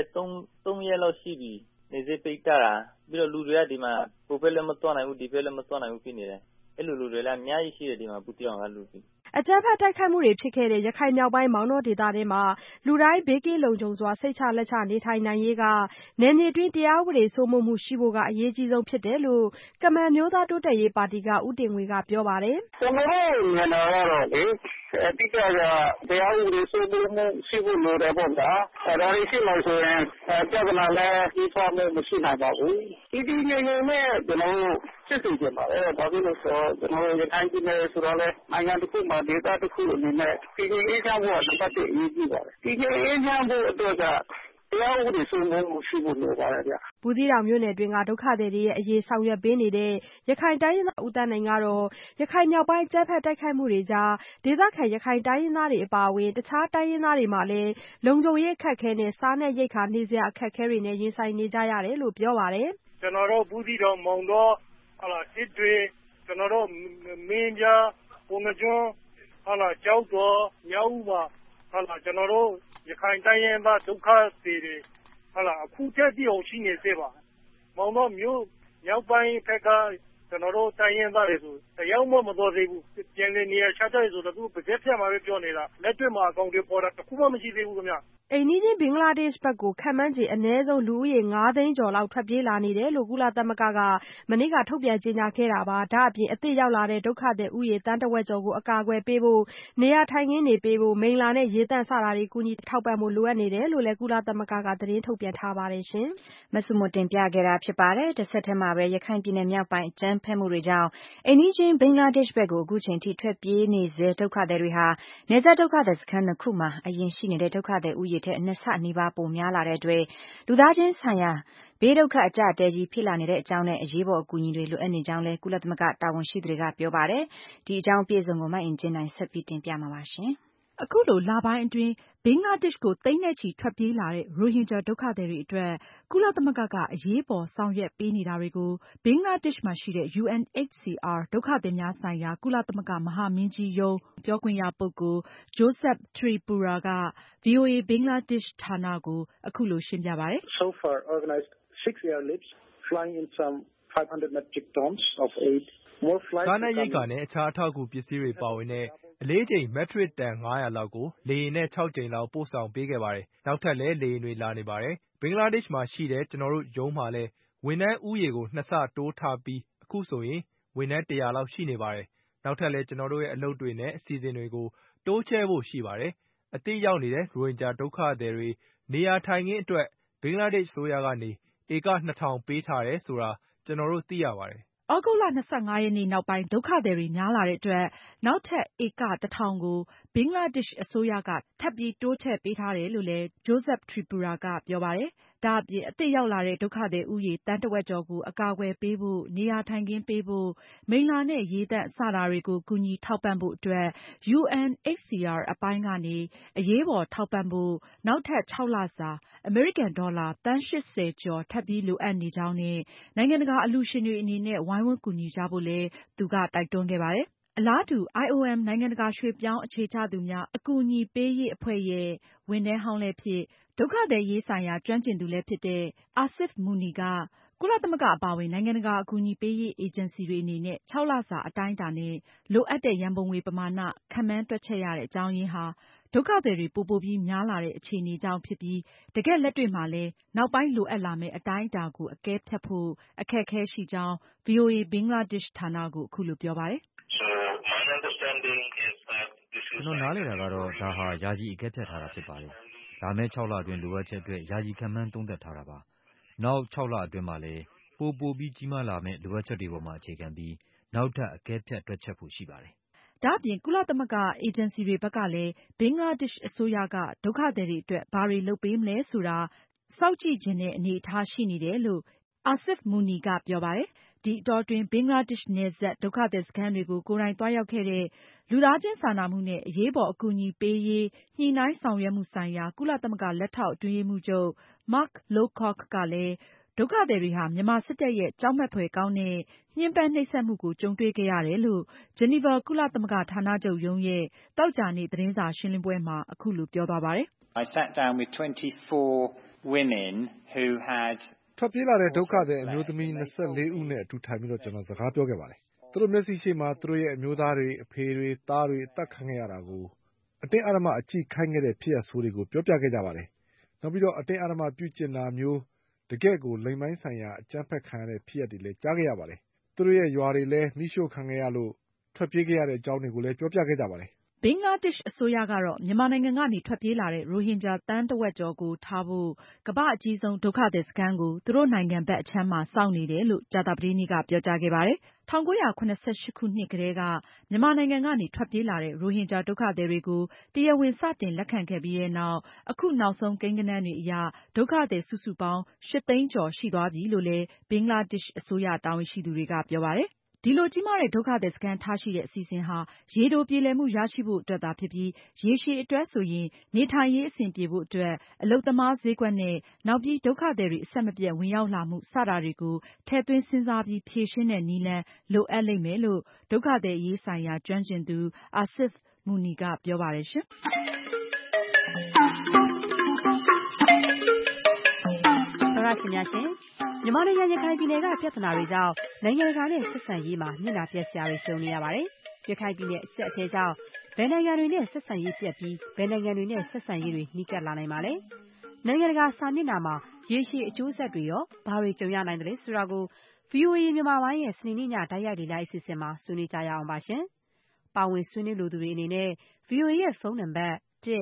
3ရက်လောက်ရှိပြီနေစေးပိတ်ထားတာပြီးတော့လူတွေကဒီမှာကိုဖက်လည်းမတွန်းနိုင်ဘူးဒီဖက်လည်းမတွန်းနိုင်ဘူးဖြစ်နေတယ်အဲ့လိုလူတွေလည်းအများကြီးရှိတယ်ဒီမှာပူတီတောင်ကလူတွေအကြမ်းဖက်တိုက်ခိုက်မှုတွေဖြစ်ခဲ့တဲ့ရခိုင်မြောက်ပိုင်းမောင်တောဒေသထဲမှာလူတိုင်းဘေးကင်းလုံခြုံစွာစိတ်ချလက်ချနေထိုင်နိုင်ရေးကနယ်မြေတွင်းတရားဥပဒေစိုးမိုးမှုရှိဖို့ကအရေးကြီးဆုံးဖြစ်တယ်လို့ကမန်မျိုးသားတိုးတက်ရေးပါတီကဦးတင်ငွေကပြောပါတယ်။ကျွန်တော်တို့မြန်မာကတော့လေအတိအကျတရားဥပဒေစိုးမိုးမှုရှိဖို့လိုတယ်ပေါ့ဗျာ။ဒါတွေရှိလို့ဆိုရင်ပြဿနာလည်းကြီးထွားမှုမရှိနိုင်ပါဘူး။ဒီငြိမ်နဲ့ကျွန်တော်တို့စစ်စစ်ကြပါလေ။ဘာဖြစ်လို့ဆိုတော့ကျွန်တော်တို့ရခိုင်ပြည်နယ်ဆိုတော့လေနိုင်ငံတစ်ခုမှာဒေသတစ်ခုအနေနဲ့ပြည်ငြိမ်အေးချမ်းဖို့တစ်ပတ်တည်းအရေးကြီးပါတယ်။ပြည်ငြိမ်အေးချမ်းဖို့အတွက်ကတရားဥပဒေစိုးမိုးမှုရှိဖို့လိုပါတယ်ဗျ။ဘူးသီးတောင်မြို့နယ်တွင်းကဒုက္ခသည်တွေရဲ့အရေးဆောင်ရွက်ပေးနေတဲ့ရခိုင်တိုင်းရင်းသားဦးသန်းနိုင်ကတော့ရခိုင်မြောက်ပိုင်းအကြမ်းဖက်တိုက်ခိုက်မှုတွေကြားဒေသခံရခိုင်တိုင်းရင်းသားတွေအပါအဝင်တခြားတိုင်းရင်းသားတွေမှာလည်းလုံခြုံရေးအခက်အခဲနဲ့စားနပ်ရိက္ခာနေစရာအခက်အခဲတွေနဲ့ရင်ဆိုင်နေကြရတယ်လို့ပြောပါတယ်။ကျွန်တော်တို့ဘူးသီးတောင်မောင်တောစစ်တွေကျွန်တော်တို့မင်းပြပုံမကျွန်းကြောက်တော်မြောက်ဦးမှာကျွန်တော်တို့ရခိုင်တိုင်းရင်းသားဒုက္ခသည်တွေအခုထက်တိအောင်ရှိနေသေးပါမောင်တော့မြို့မြောက်ပိုင်းဖက်ကကျွန်တော်တို့တိုင်းရင်းသားတွေဆိုတရားမှမတော်သေးဘူးပြန်လည်နေရာချထားရဆိုတော့သူပါဇက်ဖြတ်မှာပဲပြောနေတာလက်တွေ့မှာအကောင့်တွေပေါ်တာတခုမှမရှိသေးဘူးခင်ဗျအိမ်နီးချင်းဘင်္ဂလားဒေ့ရှ်ဘက်ကိုခန့်မှန်းခြေအနည်းဆုံးလူဦးရေ9 သိန်းကျော်လောက်ထွက်ပြေးလာနေတယ်လို့ကုလသမဂ္ဂကမနေ့ကထုတ်ပြန်ကြေညာခဲ့တာပါဒါအပြင်အသစ်ရောက်လာတဲ့ဒုက္ခသည်ဦးရေတန်းတဝက်ကျော်ကိုအကာအကွယ်ပေးဖို့နေရာထိုင်ခင်းတွေပေးဖို့မိလ္လာနဲ့ရေသန့်စတာတွေကူညီထောက်ပံ့ဖို့လိုအပ်နေတယ်လို့လည်းကုလသမဂ္ဂကသတင်းထုတ်ပြန်ထားပါတယ်ရှင်မဆုမတင်ပြခဲ့တာဖြစ်ပါတယ်တစ်ဆက်တည်းမှာပဲရခိုင်ပြည်နယ်မြောက်ပိုင်းအကြမ်းဖက်မှုတွေကြောင့်အိမ်နီးချင်းဘင်္ဂလားဒေ့ရှ်ဘက်ကိုအခုချိန်ထိထွက်ပြေးနေစေဒုက္ခသည်တွေဟာနေဆက်ဒုက္ခသည်စခန်း2ခုမှာအရင်ရှိနေတဲ့ဒုက္ခသည်ဦးရေထက်2ဆနီးပါးပိုများလာတဲ့အတွက်လူသားချင်းဆိုင်ရာဘေးဒုက္ခအကျပ်အတည်းကြီးဖြစ်လာနေတဲ့အကြောင်းနဲ့အရေးပေါ်အကူအညီတွေလိုအပ်နေကြောင်းလည်းကုလသမဂ္ဂတာဝန်ရှိသူတွေကပြောပါတယ်ဒီအကြောင်းပြည့်စုံကိုမအင်ကြင်းနိုင်ဆက်ပြီးတင်ပြမှာပါရှင်အခုလိုလပိုင်းအတွင်းဘင်္ဂလားဒေ့ရှ်ကိုသိန်းနဲ့ချီထွက်ပြေးလာတဲ့ရိုဟင်ဂျာဒုက္ခသည်တွေအတွက်ကုလသမဂ္ဂကအရေးပေါ်ဆောင်ရွက်ပေးနေတာတွေကိုဘင်္ဂလားဒေ့ရှ်မှာရှိတဲ့ UNHCR ဒုက္ခသည်များဆိုင်ရာကုလသမဂ္ဂမဟာမင်းကြီးရုံးပြောခွင့်ရပုဂ္ဂိုလ် Joseph Tripura က VOA ဘင်္ဂလားဒေ့ရှ်ဌာနကိုအခုလိုရှင်းပြပါတယ်။ So far organized 6 airlifts flying in some 500 metric tons of aid စားနပ်ရိက္ခာနဲ့အခြားအထောက်အကူပစ္စည်းတွေပါဝင်တဲ့အလေးချိန်မက်ထရစ်တန်900လောက်ကိုလေယာဉ်နဲ့6ကြိမ်လောက်ပို့ဆောင်ပေးခဲ့ပါတယ်။နောက်ထပ်လည်းလေယာဉ်တွေလာနေပါတယ်။ဘင်္ဂလားဒေ့ရှ်မှာရှိတဲ့ကျွန်တော်တို့ရုံးမှာလည်းဝန်ထမ်းဦးရေကို2ဆတိုးထားပြီးအခုဆိုရင်ဝန်ထမ်း100လောက်ရှိနေပါတယ်။နောက်ထပ်လည်းကျွန်တော်တို့ရဲ့အလုပ်တွေနဲ့အစီအစဉ်တွေကိုတိုးချဲ့ဖို့ရှိပါတယ်။အသစ်ရောက်နေတဲ့ရိုဟင်ဂျာဒုက္ခသည်တွေနေရာထိုင်ခင်းအတွက်ဘင်္ဂလားဒေ့ရှ်အစိုးရကနေဧက2000ပေးထားတယ်ဆိုတာကျွန်တော်တို့သိရပါတယ်။သြဂုတ်လ25ရက်နေ့နောက်ပိုင်းဒုက္ခသည်တွေများလာတဲ့အတွက်နောက်ထပ်ဧက 1000ကိုဘင်္ဂလားဒေ့ရှ်အစိုးရကထပ်ပြီးတိုးချဲ့ပေးထားတယ်လို့လည်း Joseph Tripura ကပြောပါတယ်။ဒါအပြင်အသစ်ရောက်လာတဲ့ဒုက္ခသည်ဦးရေတန်းတဝက်ကျော်ကိုအကာအကွယ်ပေးဖို့နေရာထိုင်ခင်းပေးဖို့မိလ္လာနဲ့ရေသန့်စတာတွေကိုကူညီထောက်ပံ့ဖို့အတွက် UNHCR အပိုင်းကနေအရေးပေါ်ထောက်ပံ့ဖို့နောက်ထပ်6လစာအမေရိကန်ဒေါ်လာသန်း80ကျော်ထပ်ပြီးလိုအပ်နေကြောင်းနဲ့နိုင်ငံတကာအလှူရှင်တွေအနေနဲ့ဝိုင်းဝန်းကူညီကြဖို့လည်းသူကတိုက်တွန်းခဲ့ပါတယ်။အလားတူ IOM နိုင်ငံတကာရွှေ့ပြောင်းအခြေချသူများအကူအညီပေးရေးအဖွဲ့ရဲ့ဝန်ထမ်းဟောင်းလည်းဖြစ်ဒုက္ခသည်ရေးဆိုင်ရာကျွမ်းကျင်သူလည်းဖြစ်တဲ့ Asif Munir ကကုလသမဂ္ဂအပါအဝင်နိုင်ငံတကာအကူအညီပေးရေးအေဂျင်စီတွေအနေနဲ့6လစာအတိုင်းအတာနဲ့လိုအပ်တဲ့ရန်ပုံငွေပမာဏခန့်မှန်းတွက်ချက်ရတဲ့အကြောင်းရင်းဟာဒုက္ခသည်တွေပိုပြီးများလာတဲ့အခြေအနေကြောင့်ဖြစ်ပြီးတကယ့်လက်တွေ့မှာလည်းနောက်ပိုင်းလိုအပ်လာမယ့်အတိုင်းအတာကိုအကဲဖြတ်ဖို့အခက်အခဲရှိကြောင်း VOA ဘင်္ဂလားဒေ့ရှ်ဌာနကိုအခုလိုပြောပါတယ်။ကျွန်တော်နားလည်တာကတော့ဒါဟာယာယီအကဲဖြတ်ထားတာဖြစ်ပါတယ်။လာမယ့်6လအတွင်းလိုအပ်ချက်အတွက်ယာယီခန့်မှန်းသုံးသပ်ထားတာပါ။နောက်6လအတွင်းမှာလည်းပိုပိုပြီးကြီးမားလာမယ့်လိုအပ်ချက်တွေပေါ်မှာအခြေခံပြီးနောက်ထပ်အကဲဖြတ်တွက်ချက်ဖို့ရှိပါတယ်။ဒါ့အပြင်ကုလသမဂ္ဂအေဂျင်စီတွေဘက်ကလည်းဘင်္ဂလားဒေ့ရှ်အစိုးရကဒုက္ခသည်တွေအတွက်ဘာတွေလုပ်ပေးမလဲဆိုတာစောင့်ကြည့်ချင်တဲ့အနေအထားရှိနေတယ်လို့ Asif Munir ကပြောပါတယ်။ ဒီအတောအတွင်းဘင်္ဂလားဒေ့ရှ်နယ်စပ်ဒုက္ခသည်စခန်းတွေကိုကိုယ်တိုင်သွားရောက်ခဲ့တဲ့လူသားချင်းစာနာမှုနဲ့အရေးပေါ်အကူအညီပေးရေးညှိနှိုင်းဆောင်ရွက်မှုဆိုင်ရာကုလသမဂ္ဂလက်ထောက်အတွင်းရေးမှူးချုပ် Mark Lowcock ကလည်းဒုက္ခသည်တွေဟာမြန်မာစစ်တပ်ရဲ့ကြောက်မက်ဖွယ်ကောင်းတဲ့ညှဉ်းပန်းနှိပ်စက်မှုကိုကြုံတွေ့ခဲ့ရတယ်လို့ဂျနီဗာကုလသမဂ္ဂဌာနချုပ်ရုံးရဲ့သောကြာနေ့သတင်းစာရှင်းလင်းပွဲမှာအခုလိုပြောသွားပါတယ်။ I sat down with 24 women who had ထွက်ပြေးလာတဲ့ဒုက္ခသည်အမျိုးသမီး24ဦးနဲ့အတူထိုင်ပြီးကျွန်တော်စကားပြောခဲ့ပါတယ်။သူတို့မျက်စိရှိမှာသူတို့ရဲ့အမျိုးသားတွေအဖေတွေသားတွေအသက်ခံခဲ့ရတာကိုအတင်းအဓမ္မအကြည့်ခိုင်းခဲ့တဲ့ဖြစ်ရပ်ဆိုးတွေကိုပြောပြခဲ့ကြပါတယ်။နောက်ပြီးတော့အတင်းအဓမ္မပြုကျင့်တာမျိုးတကယ့်ကိုလိင်ပိုင်းဆိုင်ရာအကြမ်းဖက်ခံရတဲ့ဖြစ်ရပ်တွေလည်းကြားခဲ့ရပါတယ်။သူတို့ရဲ့ရွာတွေလည်းမိရှို့ခံခဲ့ရလို့ထွက်ပြေးခဲ့ရတဲ့အကြောင်းတွေကိုလည်းပြောပြခဲ့ကြပါတယ်။ဘင်္ဂလားဒေ့ရှ်အစိုးရကတော့မြန်မာနိုင်ငံကနေထွက်ပြေးလာတဲ့ရိုဟင်ဂျာသန်းတဝက်ကျော်ကိုထားဖို့ကမ္ဘာ့အကြီးဆုံးဒုက္ခသည်စခန်းကိုသူတို့နိုင်ငံဘက်အခြမ်းမှာစောင့်နေတယ်လို့ကြာသပတေးနေ့ကပြောကြားခဲ့ပါတယ်။ 1978ခုနှစ်ကတည်းကမြန်မာနိုင်ငံကနေထွက်ပြေးလာတဲ့ရိုဟင်ဂျာဒုက္ခသည်တွေကိုတရားဝင်စတင်လက်ခံခဲ့ပြီးနောက်အခုနောက်ဆုံးကိန်းဂဏန်းတွေအရဒုက္ခသည်စုစုပေါင်း 8 သိန်းကျော်ရှိသွားပြီလို့လည်းဘင်္ဂလားဒေ့ရှ်အစိုးရတာဝန်ရှိသူတွေကပြောပါတယ်။ ဒီလိုကြီးမားတဲ့ဒုက္ခသည်စခန်းထားရှိတဲ့အစီအစဉ်ဟာရေတိုပြေလည်မှုရရှိဖို့အတွက်သာဖြစ်ပြီးရေရှည်အတွက်ဆိုရင်နေထိုင်ရေးအဆင်ပြေဖို့အတွက်အလုပ်သမားဈေးကွက်နဲ့နောက်ပြီးဒုက္ခသည်တွေအဆက်မပြတ်ဝင်ရောက်လာမှုစတာတွေကိုထည့်သွင်းစဉ်းစားပြီးဖြေရှင်းတဲ့နည်းလမ်းလိုအပ်လိမ့်မယ်လို့ဒုက္ခသည်အရေးဆိုင်ရာကျွမ်းကျင်သူ Asif Munir ကပြောပါတယ်ရှင်။သောရရှင်များရှင်မြန်မာနိုင်ငံရခိုင်ပြည်နယ်ကပြဿနာတွေကြောင့်နိုင်ငံတကာနဲ့ဆက်ဆံရေးမှာမျက်နှာပျက်စရာတွေကြုံနေရပါတယ်။ရခိုင်ပြည်နယ်အကျပ်အတည်းကြောင့်ဘယ်နိုင်ငံတွေနဲ့ဆက်ဆံရေးပြတ်ပြီးဘယ်နိုင်ငံတွေနဲ့ဆက်ဆံရေးတွေနီးကပ်လာနိုင်ပါလဲ။နိုင်ငံတကာစာမျက်နှာမှာရေရှည်အကျိုးဆက်တွေရောဘာတွေကြုံရနိုင်တယ်လဲဆိုတာကို VOA မြန်မာပိုင်းရဲ့စနေနေ့ညတိုက်ရိုက်လေ့လာအစီအစဉ်မှာဆွေးနွေးကြရအောင်ပါရှင်။ပါဝင်ဆွေးနွေးလိုသူတွေအနေနဲ့ VOA ရဲ့ဖုန်းနံပါတ်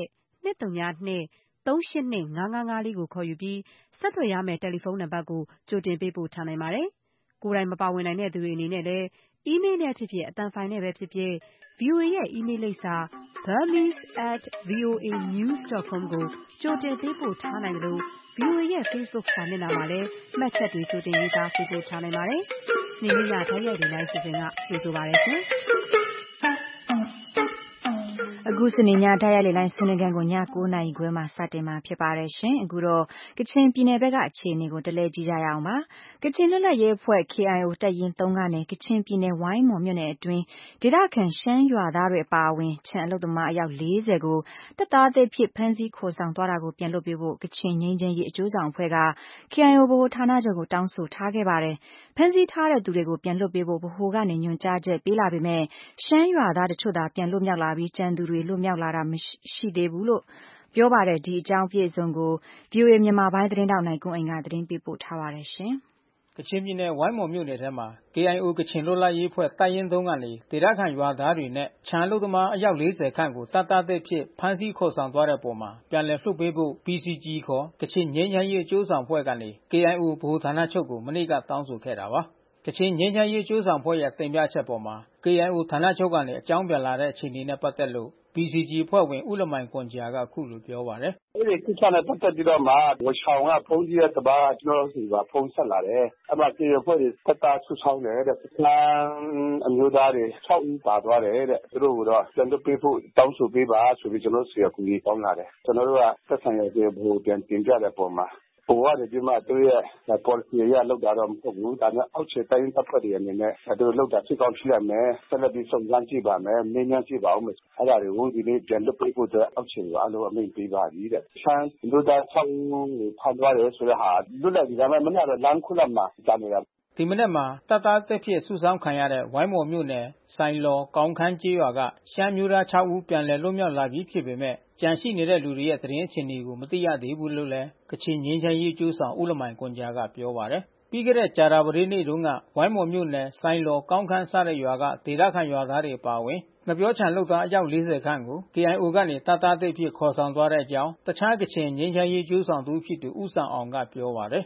1-202-382-5554ကိုခေါ်ယူပြီးဆက်သွယ်ရမယ့်တယ်လီဖုန်းနံပါတ်ကိုကြိုတင်ပေးပို့ထားနိုင်ပါတယ်။ကိုယ်တိုင်မပါဝင်နိုင်တဲ့သူတွေအနေနဲ့လည်းအီးမေးလ်နဲ့ဖြစ်ဖြစ်အသံဖိုင်နဲ့ပဲဖြစ်ဖြစ် VOA ရဲ့အီးမေးလ်လိပ်စာ burmese@voanews.com ကိုကြိုတင်ပေးပို့ထားနိုင်တယ်လို့ VOA ရဲ့ Facebook စာမျက်နှာမှာလည်းမှတ်ချက်တွေကြိုတင်ရေးသားပေးပို့ထားနိုင်ပါတယ်။စနေနေ့ညတိုက်ရိုက်လေ့လာအစီအစဉ်ကကြိုဆိုပါရစေရှင်။အခုစနေညတိုက်ရိုက်လေလိုင်းဆွေးနွေးခန်းကိုည9:00 နာရီခွဲမှာစတင်မှာဖြစ်ပါတယ်ရှင်။အခုတော့ကချင်ပြည်နယ်ဘက်ကအခြေအနေကိုတလဲကြည့်ကြရအောင်ပါ။ကချင်လွတ်လပ်ရေးအဖွဲ့ KIO တပ်ရင်း 3ကနေကချင်ပြည်နယ်ဝိုင်းမော်မြို့နယ်အတွင်းဒေသခံရှမ်းရွာသားတွေအပါအဝင်ခြံအလုပ်သမားအယောက်40ကိုတပ်သားအသစ်ဖြစ်ဖမ်းဆီးခေါ်ဆောင်သွားတာကိုပြန်လွှတ်ပေးဖို့ကချင်ငြိမ်းချမ်းရေးအကျိုးဆောင်အဖွဲ့က KIO ဗဟိုဌာနချုပ်ကိုတောင်းဆိုထားခဲ့ပါတယ်။ဖမ်းဆီးထားတဲ့သူတွေကိုပြန်လွှတ်ပေးဖို့ဗဟိုကနေညွှန်ကြားချက်ပေးလာပေမဲ့ရှမ်းရွာသားတချို့သာပြန်လွတ်မြောက်လာပြီးကျန်သူတွေလွတ်မြောက်လာတာမရှိသေးဘူးလို့ပြောပါတယ်။ဒီအကြောင်းပြည့်စုံကို VOA မြန်မာပိုင်းသတင်းထောက်နိုင်ကွန်းအိန်ကသတင်းပေးပို့ထားပါတယ်ရှင်။ကချင်ပြည်နယ်ဝိုင်းမော်မြို့နယ်ထဲမှာ KIO ကချင်လွတ်လပ်ရေးအဖွဲ့တပ်ရင်း 3ကနေဒေသခံရွာသားတွေနဲ့ခြံအလုပ်သမားအယောက်40ခန့်ကိုတပ်သားသစ်ဖြစ်ဖမ်းဆီးခေါ်ဆောင်သွားတဲ့ပုံမှာပြန်လည်လွှတ်ပေးဖို့ PCG ခေါ်ကချင်ငြိမ်းချမ်းရေးအကျိုးဆောင်အဖွဲ့ကနေ KIO ဗဟိုဌာနချုပ်ကိုမနေ့ကတောင်းဆိုခဲ့တာပါ။ကချင်ငြိမ်းချမ်းရေးအကျိုးဆောင်အဖွဲ့ရဲ့တင်ပြချက်ပေါ်မှာ KIO ဌာနချုပ်ကနေအကြောင်းပြန်လာတဲ့အခြေအနေနဲ့ပတ်သက်လို့PCG အဖွဲ့ဝင်ဦးလမိုင်ကွန်ဂျာကအခုလိုပြောပါတယ်။အဲဒီကိစ္စနဲ့ပတ်သက်ပြီးတော့မှဝချောင်ကဖုန်းကြီးရဲ့တပါးကျွန်တော်စီကဖုန်းဆက်လာတယ်။အဲ့မှာကေအဖွဲ့တွေတက်တာဆုဆောင်တယ်တဲ့။စလန်အမျိုးသားတွေ6ဦးပါသွားတယ်တဲ့။သူတို့ကတော့ပြန်လွှတ်ပေးဖို့တောင်းဆိုပေးပါဆိုပြီးကျွန်တော်စီကကူကြီးတောင်းလာတယ်။ကျွန်တော်တို့ကသက်ဆိုင်ရာတွေဘို့ပြန်တင်ပြတဲ့ပုံမှာဘိုးကနေဒီမှာသူရဲ့ policy ရလောက်တာတော့မဟုတ်ဘူး။ဒါနဲ့အောက်ခြေတိုင်းတပ်ဖွဲ့တွေအနေနဲ့သူတို့လောက်တာဖြစ်ကောင်းဖြစ်ရမယ်။ဆက်လက်ပြီးစုံစမ်းကြည့်ပါမယ်။မင်းများကြည့်ပါဦးမယ်။အဲ့ဒါတွေကိုဒီနေ့ပြန်လွှတ်ပေးဖို့အတွက်အောက်ခြေအားလုံးအမိန့်ပေးပါပြီတဲ့။ဆန်းလူသား6ဦးကိုဖမ်းသွားတယ်ဆိုတဲ့ဟာလွတ်လပ်ပြီးဒါမှမဟုတ်တော့လမ်းခုလတ်မှာကြားနေတာဒီမနေ့မှာတပ်သားတစ်ဖြစ်စုဆောင်းခံရတဲ့ဝိုင်းမော်မြို့နယ်ဆိုင်လော်ကောင်းခမ်းကျေးရွာကရှမ်းမျိုးသား6ဦးပြန်လည်လွတ်မြောက်လာပြီးဖြစ်ပေမဲ့ကြန့်ရှိနေတဲ့လူတွေရဲ့သတင်းအခြေအနေကိုမသိရသေးဘူးလို့လည်းကချင်ငြိမ်းချမ်းရေးကျိုးဆောင်ဦးလမိုင်ကွန်ဂျာကပြောပါတယ်။ပြီးခဲ့တဲ့ကြာသပတေးနေ့တုန်းကဝိုင်းမော်မြို့နယ်ဆိုင်လော်ကောင်းခမ်းစတဲ့ရွာကဒေသခံရွာသားတွေပါဝင်ငပြောချံလုပ်သားအယောက်40ခန့်ကို KIO ကနေတပ်သားသစ်ဖြစ်ခေါ်ဆောင်သွားတဲ့အကြောင်းတခြားကချင်ငြိမ်းချမ်းရေးကျိုးဆောင်သူဖြစ်သူဦးဆောင်အောင်ကပြောပါတယ်။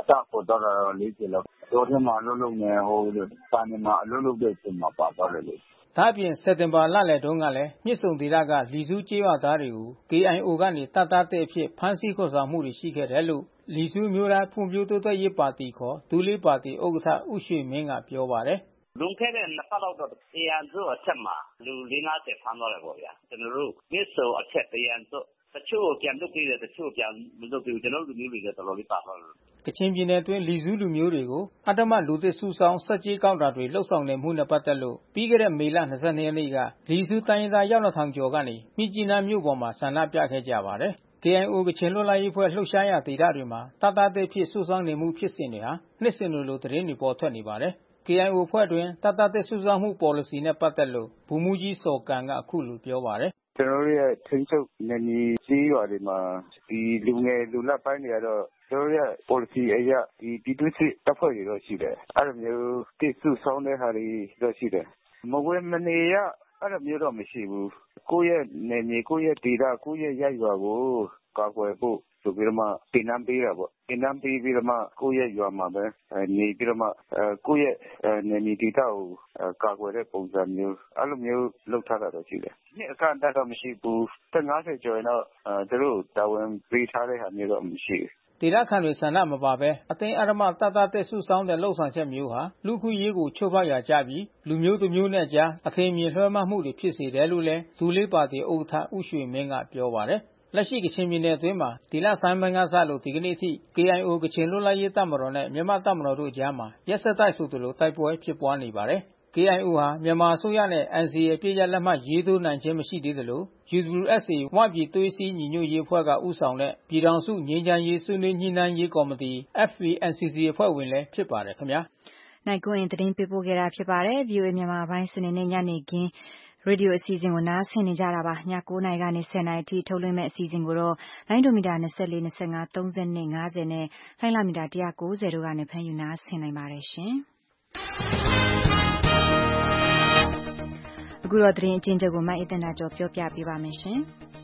ပေါ်တော့တာတော့40လောက်တို့ထဲမှာလှုပ်လှုပ်နေဟိုစာနေမှာလှုပ်လှုပ်တဲ့အချိန်မှာပါသွားတယ်လေဒါ့အပြင်စက်တင်ဘာလလယ်တုန်းကလည်းမြစ်ဆုံဒေသကလီစုကျေးရွာသားတွေကို KIO ကနေတပ်သားတဲ့အဖြစ်ဖမ်းဆီးခေါ်ဆောင်မှုတွေရှိခဲ့တယ်လို့လီစုမျိုးသားဖွံ့ဖြိုးတိုးတက်ရေးပါတီခေါ်ဒူလေးပါတီဥက္ကဋ္ဌဦးရွှေမင်းကပြောပါတယ်လွန်ခဲ့တဲ့2ပတ်လောက်တော့တရားစွဲအချက်မှာလူ50ဖမ်းသွားတယ်ပေါ့ဗျာကျွန်တော်တို့မြစ်ဆုံအချက်တရားစွဲတချို့ပြန်လွတ်ပြီးတယ်တချို့ပြန်မလွတ်ဘူးကျွန်တော်တို့လူမျိုးတွေလည်းတော်တော်လေးပါသွားတယ်ကချင်ပြည်နယ်အတွင်းလီစုလူမျိုးတွေကိုအတ္တမလူသစ်စုဆောင်စက်ကြီးကောက်တာတွေလှုပ်ဆောင်နေမှုနဲ့ပတ်သက်လို့ပြီးခဲ့တဲ့မေလ22ရက်နေ့ကလီစုတိုင်းရင်းသားရောက်နှထောင်ကျော်ကနေမြစ်ကြီးနားမြို့ပေါ်မှာဆန္ဒပြခဲ့ကြပါတယ်KIO ကချင်လွတ်လပ်ရေးဖွဲ့လှုပ်ရှားရာဒေသတွေမှာတတတဲ့ဖြစ်စုဆောင်နေမှုဖြစ်စဉ်တွေဟာနှစ်စဉ်လိုသတင်းတွေပေါ်ထွက်နေပါတယ်KIO ဖွဲ့တွင်တတတဲ့စုဆောင်မှု policy နဲ့ပတ်သက်လို့ဘူမူကြီးစော်ကန်ကအခုလိုပြောပါတယ်ကျွန်တော်တို့ရဲ့ထိန်းချုပ်နယ်မြေကြီးရွာတွေမှာဒီလူငယ်လူလတ်ပိုင်းတွေကတော့ကျွန်တော်ရဲ့ policy အရဒီပြည်သူ့စစ်တပ်ဖွဲ့တွေတော့ရှိတယ်အဲ့လိုမျိုးတိစုဆောင်တဲ့ဟာတွေတော့ရှိတယ်မဝဲမနေရအဲ့လိုမျိုးတော့မရှိဘူးကိုယ့်ရဲ့နယ်မြေကိုယ့်ရဲ့ဒေသကိုယ့်ရဲ့ရပ်ရွာကိုကာကွယ်ဖို့ဆိုပြီးတော့မှတင်နန်းပေးတာပေါ့တင်နန်းပေးပြီးတော့မှကိုယ့်ရဲ့ရွာမှာပဲနေပြီးတော့မှကိုယ့်ရဲ့နယ်မြေဒေသကိုကာကွယ်တဲ့ပုံစံမျိုးအဲ့လိုမျိုးလုပ်ထားတာတော့ရှိတယ်ဒီအခါတော့မရှိဘူး50ကျော်ရင်တော့သူတို့တာဝန်ပေးထားတဲ့ဟာမျိုးတော့မရှိဘူးဒေသခံတွေဆန္ဒမပါဘဲအသိအရမတတတဲ့စုဆောင်တဲ့လှုပ်ဆောင်ချက်မျိုးဟာလူခုရေးကိုချိုးဖောက်ရာကြပြီးလူမျိုးတစ်မျိုးနဲ့အကြားအထင်မြင်လွှဲမှမှုတွေဖြစ်စေတယ်လို့လည်းဒူလေးပါတီဥက္ကဋ္ဌဦးရွှေမင်းကပြောပါတယ်လက်ရှိကချင်ပြည်နယ်အတွင်းမှာဒီလဆန်းပိုင်းကစလို့ဒီကနေ့အထိ KIO ကချင်လွတ်လပ်ရေးတပ်မတော်နဲ့မြန်မာတပ်မတော်တို့အကြားမှာရက်ဆက်တိုက်ဆိုသလိုတိုက်ပွဲဖြစ်ပွားနေပါတယ်KIO ဟာမြန်မာအစိုးရနဲ့ NCA အပြည့်အလက်မှတ်ရေးထိုးနိုင်ခြင်းမရှိသေးသလို UWSA ဝပြည်သွေးစည်းညီညွတ်ရေးအဖွဲ့ကဦးဆောင်တဲ့ပြည်ထောင်စုငြိမ်းချမ်းရေးဆွေးနွေးညှိနှိုင်းရေးကော်မတီ FPNCC အဖွဲ့ဝင်လည်းဖြစ်ပါတယ်ခင်ဗျာနိုင်ကွင်းသတင်းပေးပို့ခဲ့တာဖြစ်ပါတယ် VOA မြန်မာပိုင်းစနေနေ့ညနေခင်းရေဒီယိုအစီအစဉ်ကိုနားဆင်နေကြတာပါည9:00နာရီကနေ10:00နာရီအထိထုတ်လွှင့်မဲ့အစီအစဉ်ကိုတော့လိုင်းဒိုမီတာ24 25 30နဲ့50နဲ့လိုင်းလာမီတာ190တို့ကနေဖမ်းယူနားဆင်နိုင်ပါတယ်ရှင်အခုတော့သတင်းအချင်းချုပ်ကိုမအေးတနာကျော်ပြောပြပေးပါမယ်ရှင်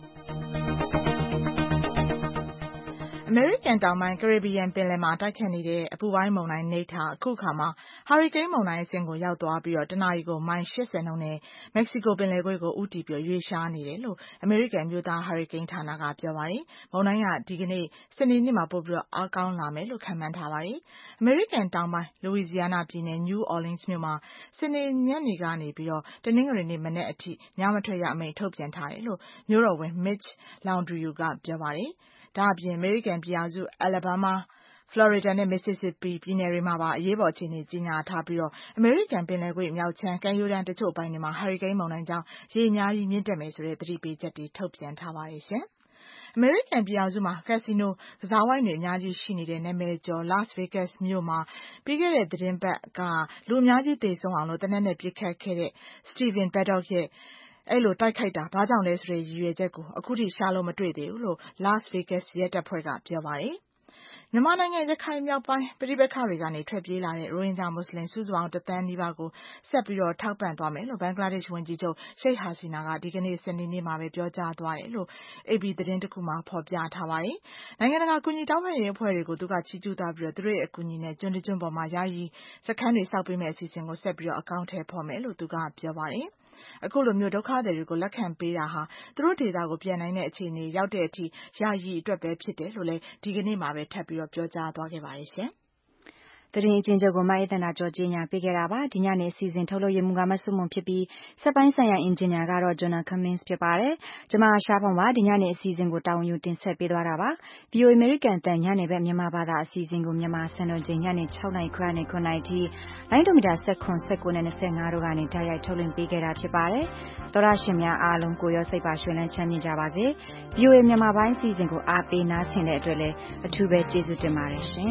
အမေရိကန်တောင်ပိုင်းကရေဘီယံပင်လယ်မှာတိုက်ခတ်နေတဲ့အပူပိုင်းမုန်တိုင်းNateအခုခါမှာဟာရီကိန်းမုန်တိုင်းအဆင့်ကိုရောက်သွားပြီးတော့တနအီကိုမိုင်80နှုန်းနဲ့မက္ကဆီကိုပင်လယ်ကွေ့ကိုဦးတည်ပြီးရွေ့ရှားနေတယ်လို့အမေရိကန်မြို့သားဟာရီကိန်းဌာနကပြောပါတယ်။မုန်တိုင်းကဒီကနေ့စနေနေ့မှာပိုပြီးတော့အားကောင်းလာမယ်လို့ခန့်မှန်းထားပါတယ်။အမေရိကန်တောင်ပိုင်းလူဝီဇီယာနာပြည်နယ် New Orleans မြို့မှာစနေညနေကနေပြီးတော့တနင်္ဂနွေနေ့မနက်အထိညမထွက်ရအမိန့်ထုတ်ပြန်ထားတယ်လို့မြို့တော်ဝန် Mitch Landrieu ကပြောပါတယ်။ဒါအပြင်အမေရိကန်ပြည်ထောင်စု Alabama, Florida နဲ့ Mississippi ပြည်နယ်တွေမှာပါအရေးပေါ်အခြေအနေကြီးညာထားပြီးတော့အမေရိကန်ပင်လယ်ကွေ့မြောက်ချမ်းကမ်းရိုးတန်းတချို့အပိုင်းတွေမှာဟာရီကိန်းမုန်တိုင်းကြောင့်ရေအများကြီးမြင့်တက်မယ်ဆိုတဲ့သတိပေးချက်တွေထုတ်ပြန်ထားပါတယ်ရှင်။အမေရိကန်ပြည်ထောင်စုမှာကက်စီနိုကစားဝိုင်းတွေအများကြီးရှိနေတဲ့နာမည်ကျော် Las Vegas မြို့မှာပြီးခဲ့တဲ့သတင်းပတ်ကလူအများကြီးသေဆုံးအောင်လို့တနက်နဲ့ပြစ်ခတ်ခဲ့တဲ့ Stephen Paddock ရဲ့အဲ့လိုတိုက်ခိုက်တာဘာကြောင့်လဲဆိုတဲ့ရည်ရွယ်ချက်ကိုအခုထိရှာလို့မတွေ့သေးဘူးလို့ Las Vegas ရဲတပ်ဖွဲ့ကပြောပါတယ်။မြန်မာနိုင်ငံရခိုင်မြောက်ပိုင်းပြည်ပခါတွေကနေထွက်ပြေးလာတဲ့ရိုဟင်ဂျာမွတ်စလင်စုစုပေါင်း1 သန်းနီးပါးကိုဆက်ပြီးတော့ထောက်ပံ့သွားမယ်လို့ဘင်္ဂလားဒေ့ရှ်ဝန်ကြီးချုပ်ရှိတ်ဟာစီနာကဒီကနေ့စနေနေ့မှာပဲပြောကြားသွားတယ်လို့ AP သတင်းတစ်ခုမှာဖော်ပြထားပါတယ်။နိုင်ငံတကာကူညီတောင်းပန်ရေးအဖွဲ့တွေကိုသူကချီးကျူးသွားပြီးတော့သူတို့ရဲ့အကူအညီနဲ့ကျွန်းကျွန်းပေါ်မှာယာယီစခန်းတွေစောက်ပေးမယ့်အစီအစဉ်ကိုဆက်ပြီးတော့အကောင့်ထဲပေါ်မယ်လို့သူကပြောပါတယ်။အခုလိုမျိုးဒုက္ခသည်တွေကိုလက်ခံပေးတာဟာသူတို့ဒေသကိုပြန်နိုင်တဲ့အခြေအနေရောက်တဲ့အထိယာယီအတွက်ပဲဖြစ်တယ်လို့လည်းဒီကနေ့မှာပဲထပ်ပြီးတော့ပြောကြားသွားခဲ့ပါတယ်ရှင်။သတင်းအချင်းချုပ်ကိုမအေးတနာကျော်ကြီးညာပေးခဲ့တာပါဒီညနေအစီအစဉ်ထုတ်လုပ်ရမှုကမဆုမွန်ဖြစ်ပြီးစက်ပိုင်းဆိုင်ရာအင်ဂျင်နီယာကတော့ Jonah Cummins ဖြစ်ပါတယ်ကျွန်မရှားဖုံပါဒီညနေအစီအစဉ်ကိုတာဝန်ယူတင်ဆက်ပေးသွားတာပါ VOA American တန်ညနေဘက်မြန်မာဘာသာအစီအစဉ်ကိုမြန်မာစံတော်ချိန်ညနေ6:00နာရီခွဲနဲ့9:00နာရီထိလိုင်းဒိုမီတာ19နဲ့25တို့ကနေတိုက်ရိုက်ထုတ်လွှင့်ပေးခဲ့တာဖြစ်ပါတယ်သောရရှင်များအားလုံးကိုရောစိတ်ပါရွှင်လန်းချမ်းမြေ့ကြပါစေ VOA မြန်မာပိုင်းအစီအစဉ်ကိုအားပေးနားဆင်တဲ့အတွက်လည်းအထူးပဲကျေးဇူးတင်ပါတယ်ရှင်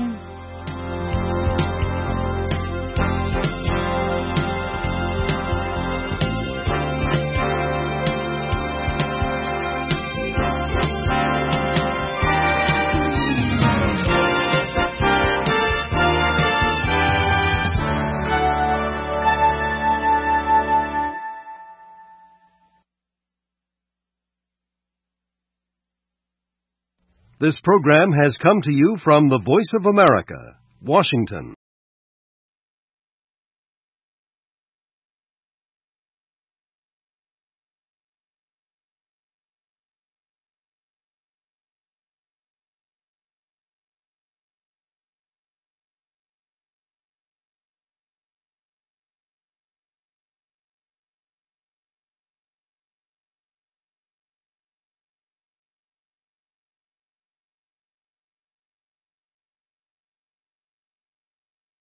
This program has come to you from the Voice of America, Washington.